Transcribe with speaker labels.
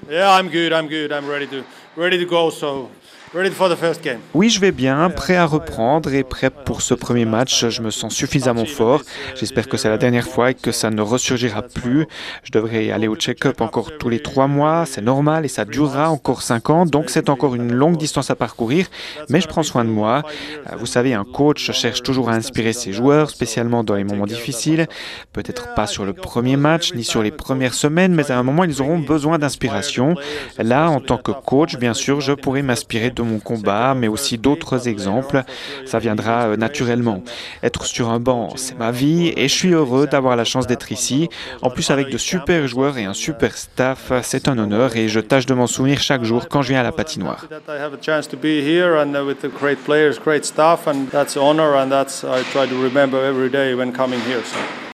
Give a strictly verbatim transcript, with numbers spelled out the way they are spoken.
Speaker 1: Yeah, I'm good. I'm good. I'm ready to ready to go. So ready for the first game.
Speaker 2: Oui, je vais bien, prêt à reprendre et prêt pour ce premier match. Je me sens suffisamment fort. J'espère que c'est la dernière fois et que ça ne ressurgira plus. Je devrais aller au check-up encore tous les trois mois. C'est normal et ça durera encore cinq ans. Donc c'est encore une longue distance à parcourir. Mais je prends soin de moi. Euh, Vous savez, un coach cherche toujours à inspirer ses joueurs, spécialement dans les moments difficiles. Peut-être pas sur le premier match ni sur les premières semaines, mais à un moment, ils auront besoin d'inspiration. Là, en tant que coach, bien sûr, je pourrai m'inspirer de mon combat, mais aussi d'autres exemples. Ça viendra euh, naturellement. Être sur un banc, c'est ma vie et je suis heureux d'avoir la chance d'être ici. En plus, avec de super joueurs et un super staff, c'est un honneur et je tâche de m'en souvenir chaque jour quand je viens à la patinoire.
Speaker 1: That I have a chance to be here and uh, with the great players, great staff, and that's an honor, and that's I try to remember every day when coming here. So.